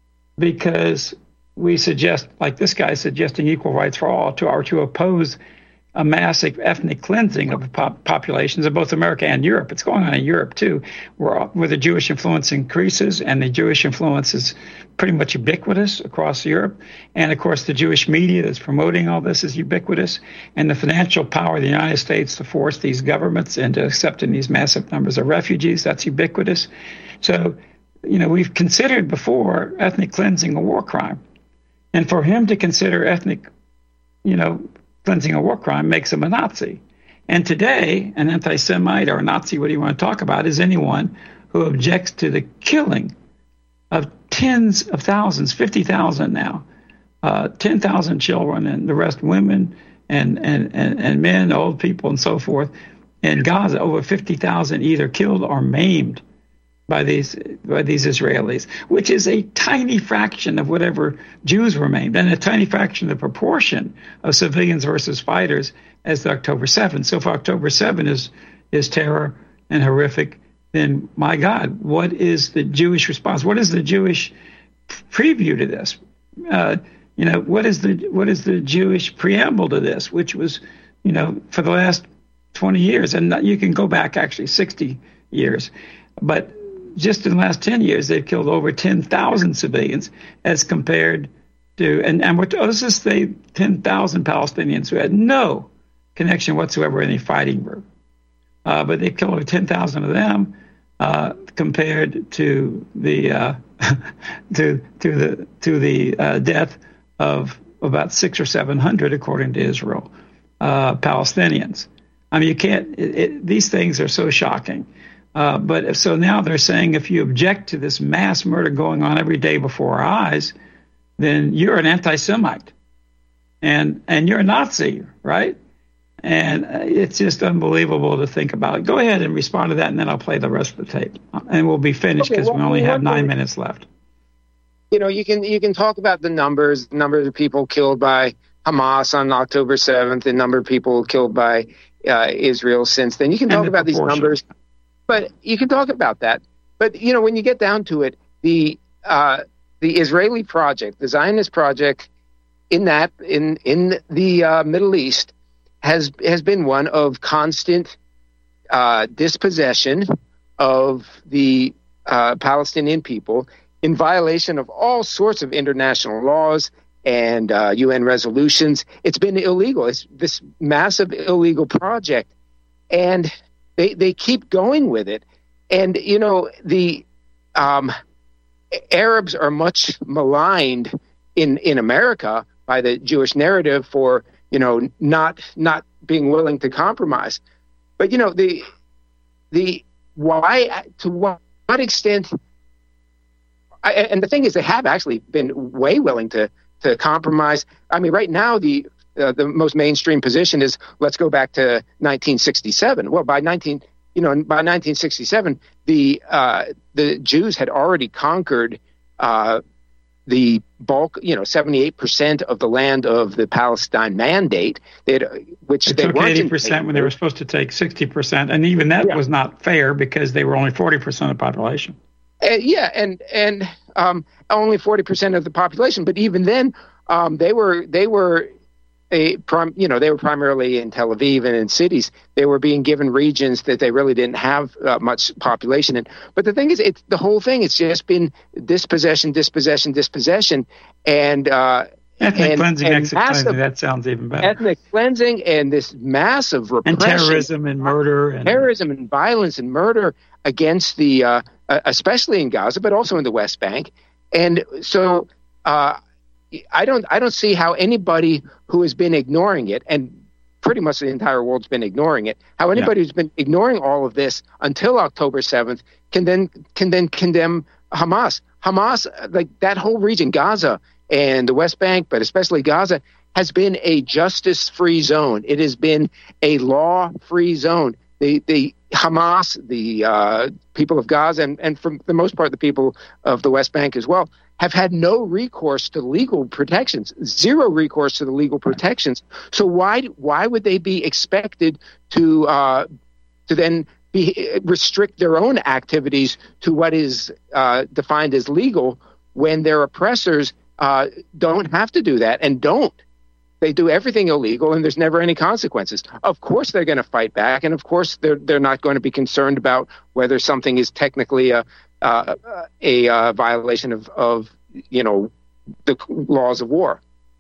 because we suggest, like this guy suggesting equal rights for all, to or to oppose a massive ethnic cleansing of pop- populations of both America and Europe. It's going on in Europe too, where where the Jewish influence increases, and the Jewish influence is pretty much ubiquitous across Europe. And of course, the Jewish media that's promoting all this is ubiquitous, and the financial power of the United States to force these governments into accepting these massive numbers of refugees, that's ubiquitous. So, you know, we've considered before ethnic cleansing a war crime, and for him to consider ethnic, you know, cleansing a war crime makes him a Nazi. And today, an anti-Semite or a Nazi, what do you want to talk about, is anyone who objects to the killing of tens of thousands, fifty thousand now, uh, ten thousand children, and the rest women and, and, and, and men, old people, and so forth. In Gaza, over fifty thousand either killed or maimed by these by these Israelis, which is a tiny fraction of whatever Jews were maimed, and a tiny fraction of the proportion of civilians versus fighters as the October seventh. So if October seventh is is terror and horrific, then my God, what is the Jewish response? What is the Jewish preview to this? Uh, you know, what is the what is the Jewish preamble to this, which was, you know, for the last twenty years, and you can go back actually sixty years, but just in the last ten years, they've killed over ten thousand civilians as compared to, and, and what, oh, this is the ten thousand Palestinians who had no connection whatsoever with any fighting group. Uh, but they've killed over ten thousand of them uh, compared to the uh, to to the to the uh, death of about six or seven hundred, according to Israel, uh, Palestinians. I mean, you can't. It, it, these things are so shocking. Uh, but if, so now they're saying if you object to this mass murder going on every day before our eyes, then you're an anti-Semite, and and you're a Nazi, right? And it's just unbelievable to think about. Go ahead and respond to that, and then I'll play the rest of the tape, and we'll be finished because okay, well, we only have nine minutes left. You know, you can you can talk about the numbers, the number of people killed by Hamas on October seventh, the number of people killed by uh, Israel since then. You can talk about these numbers. But you can talk about that. But, you know, when you get down to it, the uh, the Israeli project, the Zionist project in that in in the uh, Middle East has has been one of constant uh, dispossession of the uh, Palestinian people in violation of all sorts of international laws and uh, U N resolutions. It's been illegal. It's this massive illegal project. And They they keep going with it, and you know the um, Arabs are much maligned in, in America by the Jewish narrative for you know not not being willing to compromise. But you know the the why to what extent, I, and the thing is they have actually been way willing to to compromise. I mean, right now the Uh, the most mainstream position is let's go back to nineteen sixty-seven. Well, by nineteen, you know, by nineteen sixty-seven, the uh, the Jews had already conquered uh, the bulk, you know, seventy-eight percent of the land of the Palestine Mandate. They had, which they, they took eighty percent when they were supposed to take sixty percent, and even that yeah. was not fair because they were only forty percent of the population. Uh, yeah, and and um, only forty percent of the population, but even then, um, they were they were. A prim, you know, they were primarily in Tel Aviv and in cities. They were being given regions that they really didn't have uh, much population in. But the thing is, it's the whole thing. It's just been dispossession, dispossession, dispossession, and uh, ethnic and, cleansing. And exit massive, cleansing. That sounds even better. Ethnic cleansing and this massive repression, and terrorism and murder, and terrorism and violence and murder against the, uh, especially in Gaza, but also in the West Bank. And so. Uh, I don't I don't see how anybody who has been ignoring it, and pretty much the entire world's been ignoring it, how anybody yeah. who's been ignoring all of this until October seventh can then can then condemn Hamas. Hamas, like that whole region, Gaza and the West Bank, but especially Gaza, has been a justice-free zone. It has been a law-free zone. The the Hamas, the uh, people of Gaza, and, and for the most part, the people of the West Bank as well, have had no recourse to legal protections, zero recourse to the legal protections. So why why would they be expected to uh, to then be restrict their own activities to what is uh, defined as legal when their oppressors uh, don't have to do that and don't? They do everything illegal, and there's never any consequences. Of course, they're going to fight back, and of course, they're they're not going to be concerned about whether something is technically a uh, a uh, violation of, of you know the laws of war.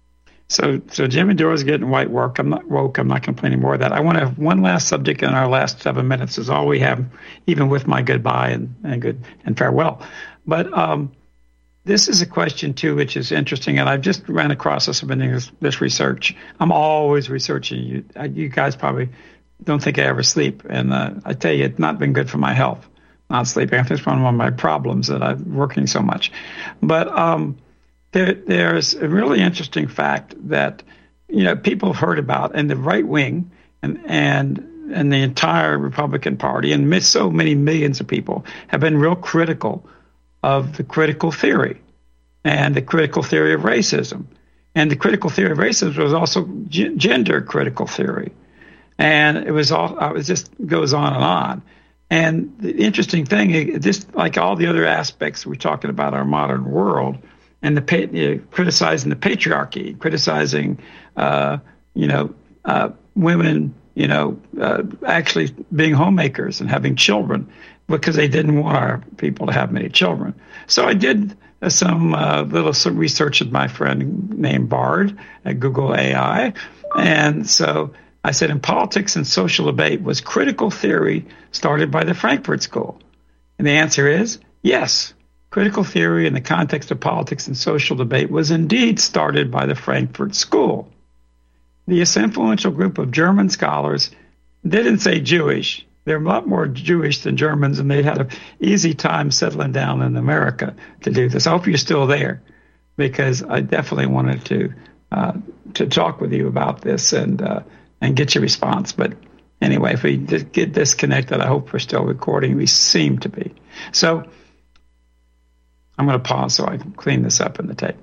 So, so Jim Enduro is getting white work. I'm not woke. I'm not complaining more of that. I want to have one last subject in our last seven minutes. Is all we have, even with my goodbye and, and good and farewell. But um, this is a question too, which is interesting, and I've just ran across this. I've been doing this, this research. I'm always researching. You, you guys probably don't think I ever sleep, and uh, I tell you, it's not been good for my health. Not sleeping. I think it's one of my problems that I'm working so much. But um, there, there's a really interesting fact that you know people have heard about, and the right wing and and and the entire Republican Party and so many millions of people have been real critical of the critical theory and the critical theory of racism. And the critical theory of racism was also g- gender critical theory. And it was all, it just goes on and on. And the interesting thing, just like all the other aspects we're talking about our modern world, and the you know, criticizing the patriarchy, criticizing, uh, you know, uh, women, you know, uh, actually being homemakers and having children because they didn't want our people to have many children. So I did uh, some uh, little some research with my friend named Bard at Google A I. And so I said, in politics and social debate, was critical theory started by the Frankfurt School? And the answer is yes. critical theory in the context of politics and social debate was indeed started by the Frankfurt School. This influential group of German scholars didn't say Jewish. They're a lot more Jewish than Germans, and they had an easy time settling down in America to do this. I hope you're still there, because I definitely wanted to uh, to talk with you about this and uh, and get your response. But anyway, if we get disconnected, I hope we're still recording. We seem to be. So I'm going to pause so I can clean this up in the tape.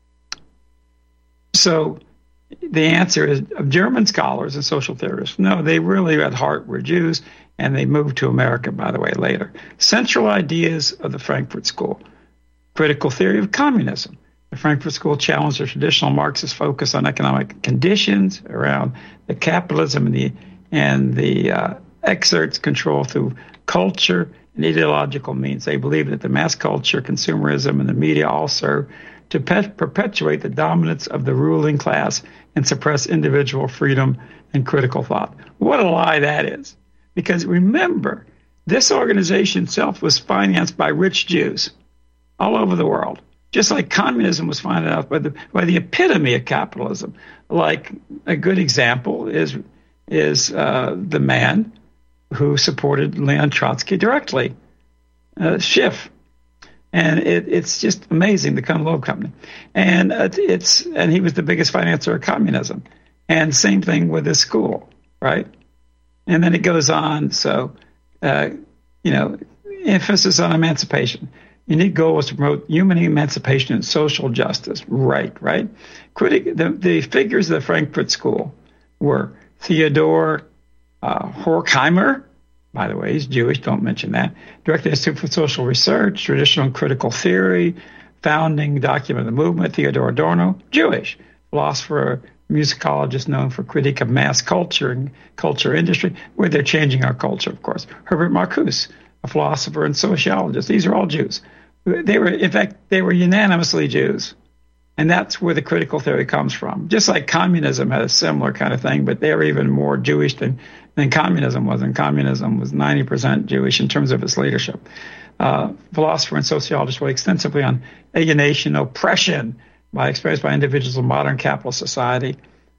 So the answer is, of German scholars and social theorists, no, they really at heart were Jews, and they moved to America, by the way, later. Central ideas of the Frankfurt School. Critical theory of communism. The Frankfurt School challenged the traditional Marxist focus on economic conditions around the capitalism and the, and the uh, exerts control through culture and ideological means. They believe that the mass culture, consumerism, and the media all serve to pe- perpetuate the dominance of the ruling class and suppress individual freedom and critical thought. What a lie that is. Because remember, this organization itself was financed by rich Jews all over the world, just like communism was financed by the, by the epitome of capitalism. Like a good example is, is uh, the man who supported Leon Trotsky directly, uh, Schiff. And it, it's just amazing, the Kunlo Company. And uh, it's and he was the biggest financer of communism. And same thing with this school, right? And then it goes on. So, uh, you know, emphasis on emancipation. Unique goal was to promote human emancipation and social justice. Right, right? Critic, the, the figures of the Frankfurt School were Theodor uh, Horkheimer. By the way, he's Jewish, don't mention that. Director of the Institute for Social Research, Traditional and Critical Theory, founding document of the movement, Theodor Adorno, Jewish. Philosopher, musicologist known for critique of mass culture and culture industry, where they're changing our culture, of course. Herbert Marcuse, a philosopher and sociologist. These are all Jews. They were, in fact, they were unanimously Jews. And that's where the critical theory comes from. Just like communism had a similar kind of thing, but they were even more Jewish than, than communism was. And communism was ninety percent Jewish in terms of its leadership. Uh, philosopher and sociologist wrote extensively on alienation, oppression by experienced by individuals in modern capitalist society.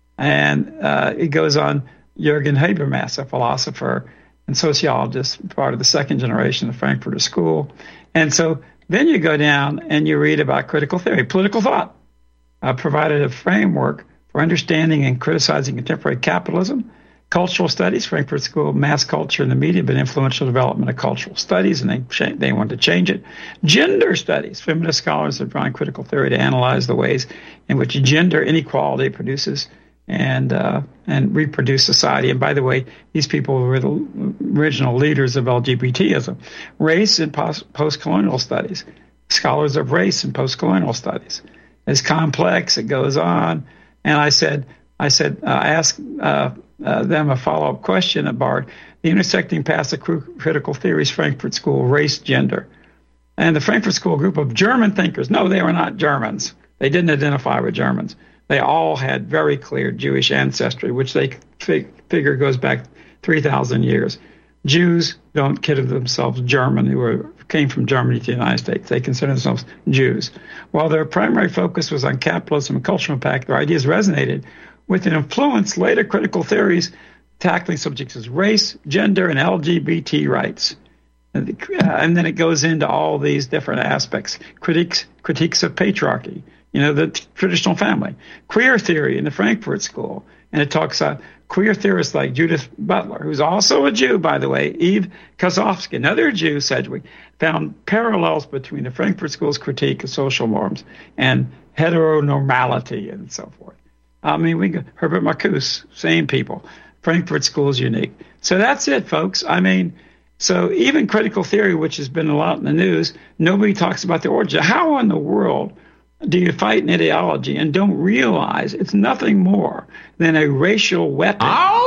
And uh, it goes on, Jürgen Habermas, a philosopher and sociologist, part of the second generation of Frankfurter School. And so then you go down and you read about critical theory, political thought. Uh, provided a framework for understanding and criticizing contemporary capitalism. Cultural studies, Frankfurt School of Mass Culture and the Media, been influential development of cultural studies, and they they wanted to change it. Gender studies, feminist scholars have drawn critical theory to analyze the ways in which gender inequality produces and uh, and reproduce society. And by the way, these people were the original leaders of L G B T ism. Race and post- post-colonial studies, scholars of race and post-colonial studies. It's complex. It goes on. And I said, I said, uh, I asked uh, uh, them a follow-up question about the intersecting paths of critical theories, Frankfurt School, race, gender. And the Frankfurt School group of German thinkers, no, they were not Germans. They didn't identify with Germans. They all had very clear Jewish ancestry, which they fig- figure goes back three thousand years. Jews don't consider themselves German, who were, came from Germany to the United States. They consider themselves Jews. While their primary focus was on capitalism and cultural impact, their ideas resonated with and influenced later critical theories tackling subjects as race, gender, and L G B T rights. And, the, uh, and then it goes into all these different aspects. Critiques, critiques of patriarchy, you know, the t- traditional family. Queer theory in the Frankfurt School. And it talks about queer theorists like Judith Butler, who's also a Jew, by the way, Eve Kozovsky, another Jew, Sedgwick, found parallels between the Frankfurt School's critique of social norms and heteronormality and so forth. I mean, we go, Herbert Marcuse, same people. Frankfurt School is unique. So that's it, folks. I mean, so even critical theory, which has been a lot in the news, nobody talks about the origin. How in the world do you fight an ideology and don't realize it's nothing more than a racial weapon?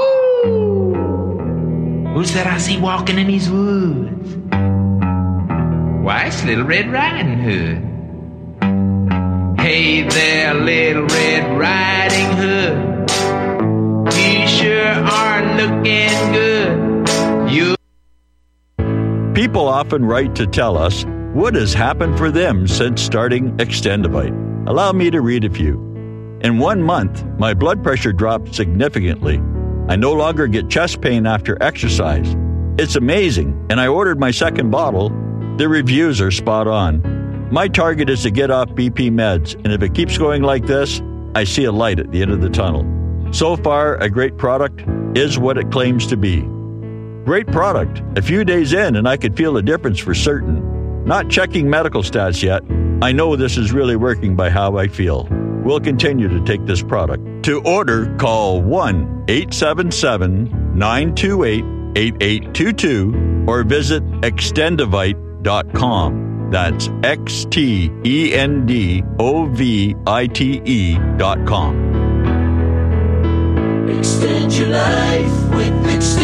Oh! Who's that I see walking in these woods? Why, it's Little Red Riding Hood. Hey there, Little Red Riding Hood. You sure are looking good. You. People often write to tell us what has happened for them since starting Extendivite. Allow me to read a few. In one month, my blood pressure dropped significantly. I no longer get chest pain after exercise. It's amazing, and I ordered my second bottle. The reviews are spot on. My target is to get off B P meds, and if it keeps going like this, I see a light at the end of the tunnel. So far, a great product is what it claims to be. Great product. A few days in, and I could feel a difference for certain. Not checking medical stats yet. I know this is really working by how I feel. We'll continue to take this product. To order, call one eight seven seven, nine two eight, eight eight two two or visit extendivite dot com. That's X T E N D O V I T E dot com. Extend your life with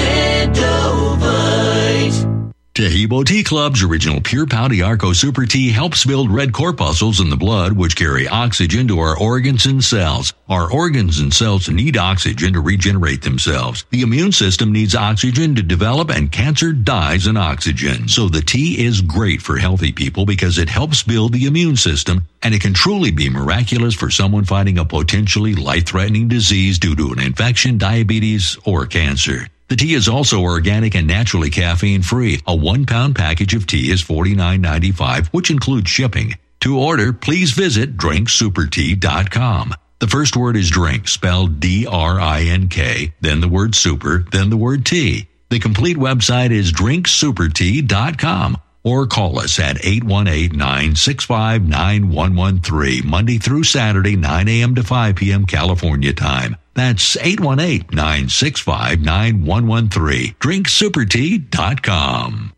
Extendovite. Tahibo Tea Club's original Pure Pau D'Arco Super Tea helps build red corpuscles in the blood, which carry oxygen to our organs and cells. Our organs and cells need oxygen to regenerate themselves. The immune system needs oxygen to develop, and cancer dies in oxygen. So the tea is great for healthy people because it helps build the immune system, and it can truly be miraculous for someone fighting a potentially life-threatening disease due to an infection, diabetes, or cancer. The tea is also organic and naturally caffeine-free. A one-pound package of tea is forty-nine ninety-five, which includes shipping. To order, please visit drink super tea dot com. The first word is drink, spelled D R I N K, then the word super, then the word tea. The complete website is drink super tea dot com. Or call us at eight one eight, nine six five, nine one one three, Monday through Saturday, nine a.m. to five p.m. California time. That's eight one eight, nine six five, nine one one three. drink super tea dot com.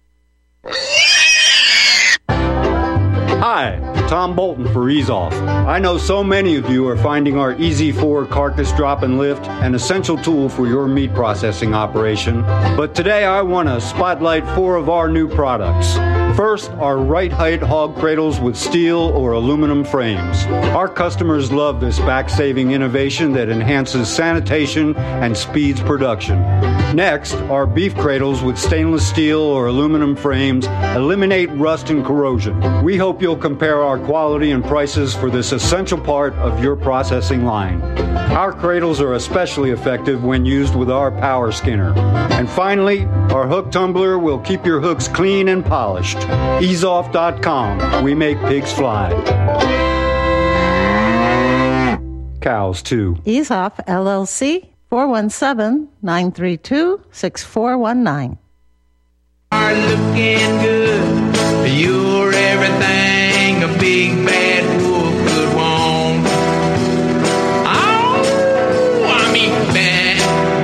Hi, Tom Bolton for Ease Off. I know so many of you are finding our Easy four carcass drop and lift an essential tool for your meat processing operation. But today I want to spotlight four of our new products. First, our right height hog cradles with steel or aluminum frames. Our customers love this back-saving innovation that enhances sanitation and speeds production. Next, our beef cradles with stainless steel or aluminum frames eliminate rust and corrosion. We hope you'll compare our quality and prices for this essential part of your processing line. Our cradles are especially effective when used with our power skinner. And finally, our hook tumbler will keep your hooks clean and polished. ease off dot com. We make pigs fly. Cows, too. Ease Off, L L C, four one seven, nine three two, six four one nine. Are looking good. You're everything a big bad wolf could want. Oh, I'm eating bad.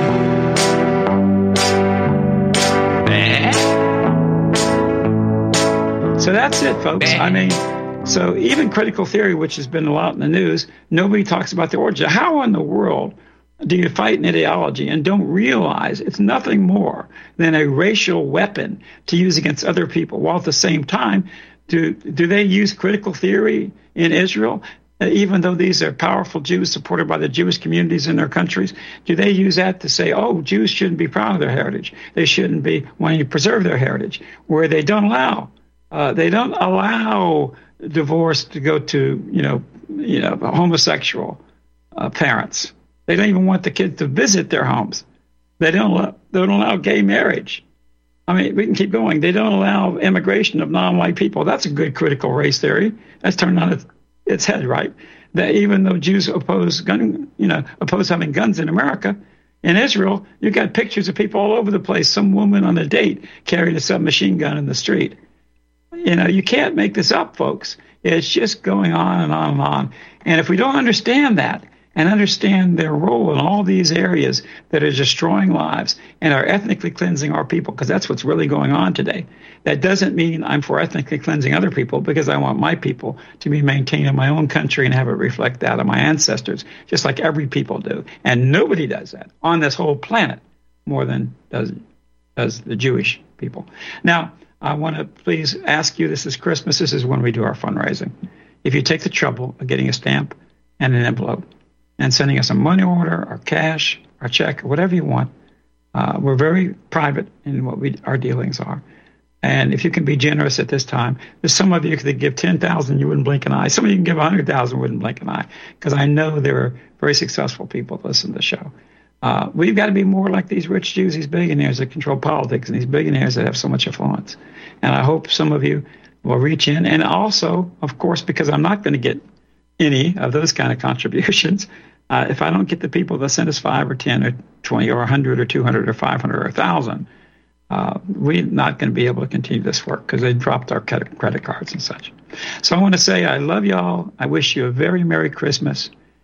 Bad. So that's it, folks. Bad. I mean, so even critical theory, which has been a lot in the news, nobody talks about the origin. How in the world do you fight an ideology and don't realize it's nothing more than a racial weapon to use against other people, while at the same time, do do they use critical theory in Israel, uh, even though these are powerful Jews supported by the Jewish communities in their countries? Do they use that to say, oh, Jews shouldn't be proud of their heritage, they shouldn't be wanting to preserve their heritage, where they don't allow uh, they don't allow divorce to go to you know you know homosexual uh, parents. They don't even want the kids to visit their homes. They don't allow, they don't allow gay marriage. I mean, we can keep going. They don't allow immigration of non-white people. That's a good critical race theory. That's turned on its, its head, right? That even though Jews oppose gun, you know, oppose having guns in America, in Israel, you got pictures of people all over the place. Some woman on a date carrying a submachine gun in the street. You know, you can't make this up, folks. It's just going on and on and on. And if we don't understand that, and understand their role in all these areas that are destroying lives and are ethnically cleansing our people, because that's what's really going on today. That doesn't mean I'm for ethnically cleansing other people, because I want my people to be maintained in my own country and have it reflect that of my ancestors, just like every people do. And nobody does that on this whole planet more than does, does the Jewish people. Now, I want to please ask you, this is Christmas, this is when we do our fundraising. If you take the trouble of getting a stamp and an envelope, and sending us a money order or cash or check or whatever you want. Uh, we're very private in what we our dealings are. And if you can be generous at this time, there's some of you could give ten thousand, you wouldn't blink an eye. Some of you can give one hundred thousand, wouldn't blink an eye. Because I know there are very successful people that listen to the show. Uh, we've got to be more like these rich Jews, these billionaires that control politics, and these billionaires that have so much influence. And I hope some of you will reach in. And also, of course, because I'm not going to get any of those kind of contributions, uh, if I don't get the people that send us five or ten or twenty or one hundred or two hundred or five hundred or one thousand, uh, we're not going to be able to continue this work because they dropped our credit cards and such. So I want to say I love y'all. I wish you a very Merry Christmas.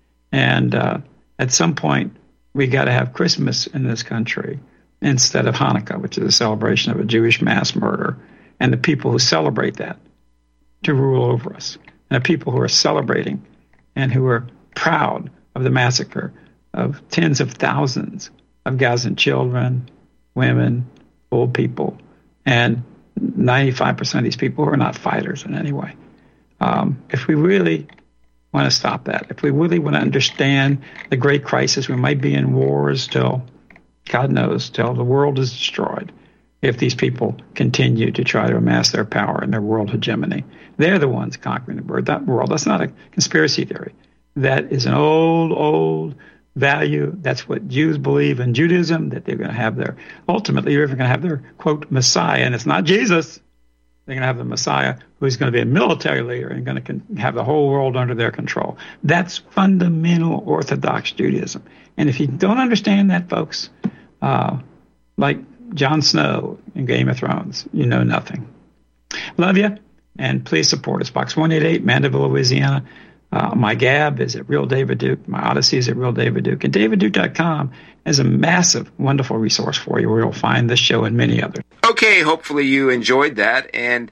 And uh, at some point, we got to have Christmas in this country instead of Hanukkah, which is a celebration of a Jewish mass murder, and the people who celebrate that to rule over us, and the people who are celebrating and who are proud of the massacre of tens of thousands of Gazan children, women, old people, and ninety-five percent of these people who are not fighters in any way. Um, if we really want to stop that, if we really want to understand the great crisis, we might be in wars till, God knows, till the world is destroyed, if these people continue to try to amass their power and their world hegemony. They're the ones conquering the world. That world, that's not a conspiracy theory. That is an old, old value. That's what Jews believe in Judaism, that they're going to have their, ultimately, they're going to have their, quote, Messiah, and it's not Jesus. They're going to have the Messiah who's going to be a military leader and going to have the whole world under their control. That's fundamental Orthodox Judaism. And if you don't understand that, folks, uh, like Jon Snow in Game of Thrones, you know nothing. Love you, and please support us. Box one eighty-eight, Mandeville, Louisiana. Uh, my Gab is at Real David Duke. My Odyssey is at Real David Duke. And david duke dot com is a massive, wonderful resource for you where you'll find this show and many others. Okay, hopefully you enjoyed that. And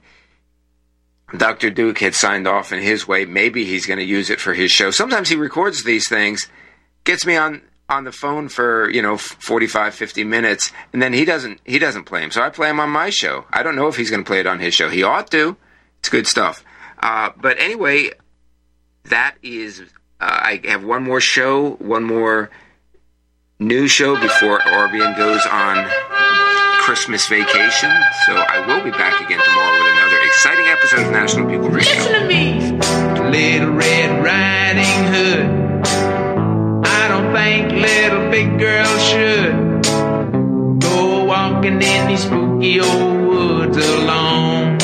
Doctor Duke had signed off in his way. Maybe he's going to use it for his show. Sometimes he records these things, gets me on, on the phone for, you know, forty-five, fifty minutes, and then he doesn't he doesn't play them. So I play them on my show. I don't know if he's going to play it on his show. He ought to. It's good stuff. Uh, but anyway, that is, uh, I have one more show, one more news show before Orbian goes on Christmas vacation. So I will be back again tomorrow with another exciting episode of National People Radio. Listen to me, Little Red Riding Hood. I don't think little big girls should go walking in these spooky old woods alone.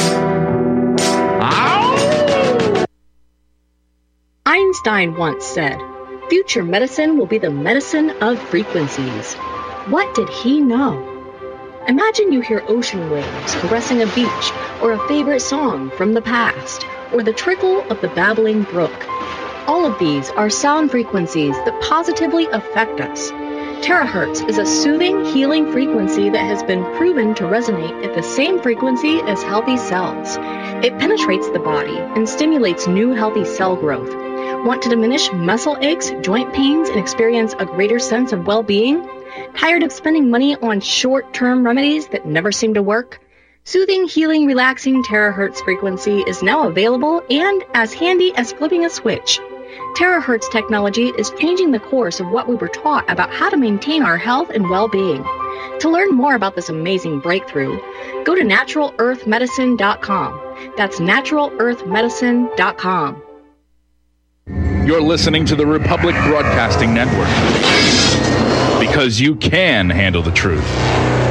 Ow! Einstein once said, "Future medicine will be the medicine of frequencies." What did he know? Imagine you hear ocean waves caressing a beach, or a favorite song from the past, or the trickle of the babbling brook. All of these are sound frequencies that positively affect us. Terahertz is a soothing, healing frequency that has been proven to resonate at the same frequency as healthy cells. It penetrates the body and stimulates new healthy cell growth. Want to diminish muscle aches, joint pains, and experience a greater sense of well-being? Tired of spending money on short-term remedies that never seem to work? Soothing, healing, relaxing terahertz frequency is now available and as handy as flipping a switch. Terahertz technology is changing the course of what we were taught about how to maintain our health and well-being. To learn more about this amazing breakthrough, go to natural earth medicine dot com. That's natural earth medicine dot com. You're listening to the Republic Broadcasting Network, because you can handle the truth.